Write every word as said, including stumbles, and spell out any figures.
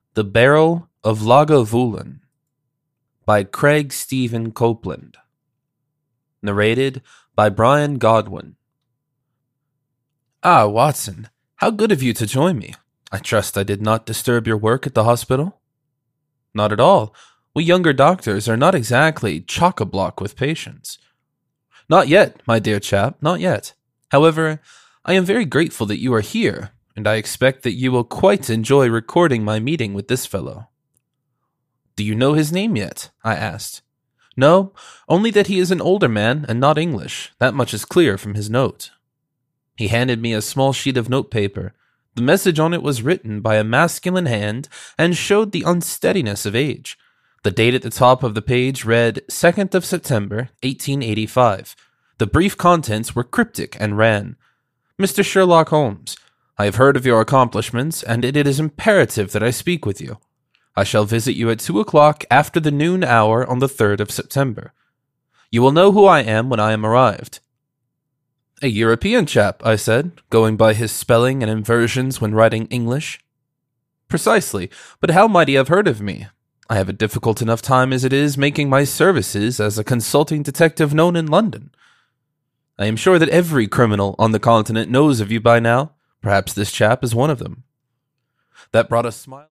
The Barrel of Lagavulin by Craig Stephen Copeland. Narrated by Brian Godwin. Ah, Watson, how good of you to join me. I trust I did not disturb your work at the hospital? Not at all. We younger doctors are not exactly chock-a-block with patients. Not yet, my dear chap, not yet. However, I am very grateful that you are here, and I expect that you will quite enjoy recording my meeting with this fellow. Do you know his name yet? I asked. No, only that he is an older man and not English. That much is clear from his note. He handed me a small sheet of notepaper. The message on it was written by a masculine hand and showed the unsteadiness of age. The date at the top of the page read second of September, eighteen eighty-five. The brief contents were cryptic and ran, Mister Sherlock Holmes, I have heard of your accomplishments, and it is imperative that I speak with you. I shall visit you at two o'clock after the noon hour on the third of September. You will know who I am when I am arrived. A European chap, I said, going by his spelling and inversions when writing English. Precisely, but how might he have heard of me? I have a difficult enough time as it is making my services as a consulting detective known in London. I am sure that every criminal on the continent knows of you by now. Perhaps this chap is one of them. That brought a smile.